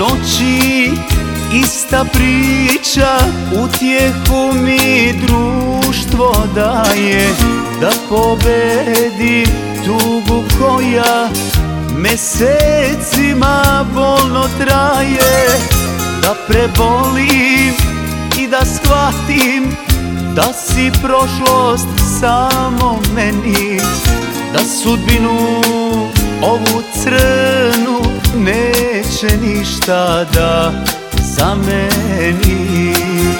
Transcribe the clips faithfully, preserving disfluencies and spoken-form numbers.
noći ista priča, utjehu mi društvo daje, da pobedim tugu koja mesecima bolno traje, da prebolim i da shvatim da si prošlost samo meni, da sudbinu ovu crnu neće ništa da zameni.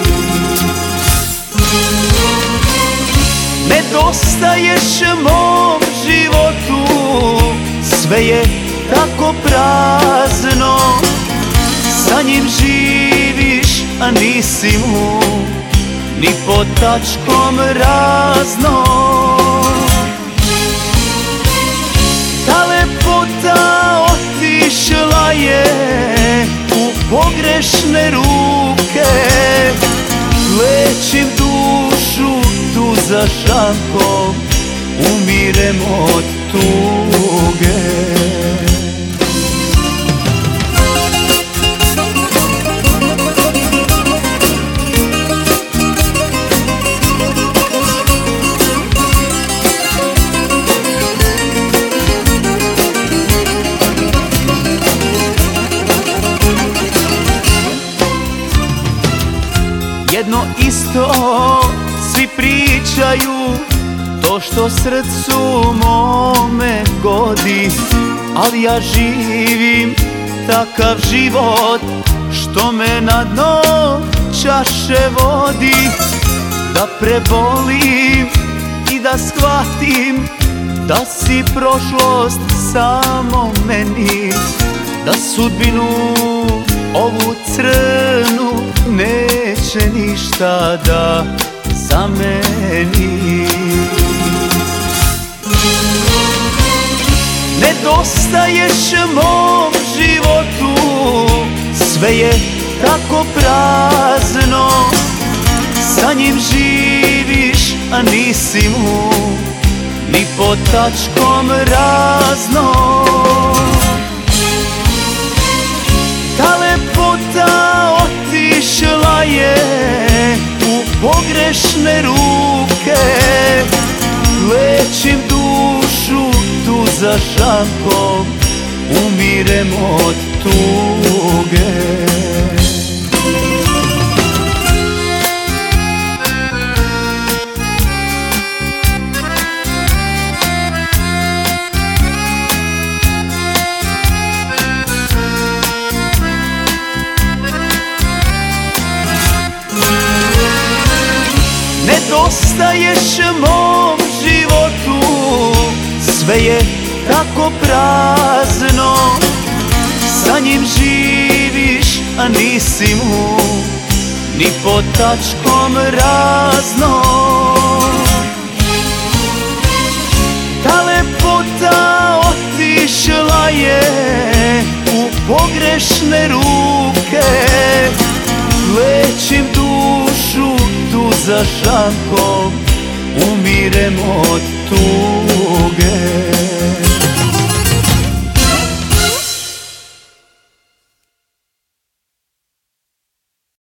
Nedostaješ mom životu, sve je tako prazno, sa njim živiš, a nisi mu ni pod tačkom razno. Ta lepota otišla je u pogrešne ruke, lečim dušu tu za šankom, umirem od tuge. Jedno isto svi pričaju, to što srcu mome godi, ali ja živim takav život što me na dno čaše vodi, da prebolim i da shvatim da si prošlost samo meni, da sudbinu ovu crnu neće ništa da zameni. Nedostaješ mom životu, sve je tako prazno, sa njim živiš, a nisi mu ni pod tačkom razno. Ta lepota otišla je u pogrešne ruke, lečim dušu tu za šankom, umirem od tuge. Nedostaješ mom životu, sve je tako prazno, sa njim živiš, a nisi mu ni pod tačkom razno. Ta lepota otišla je u pogrešne ruke, lečim dušu tu za šankom, umirem od tuge.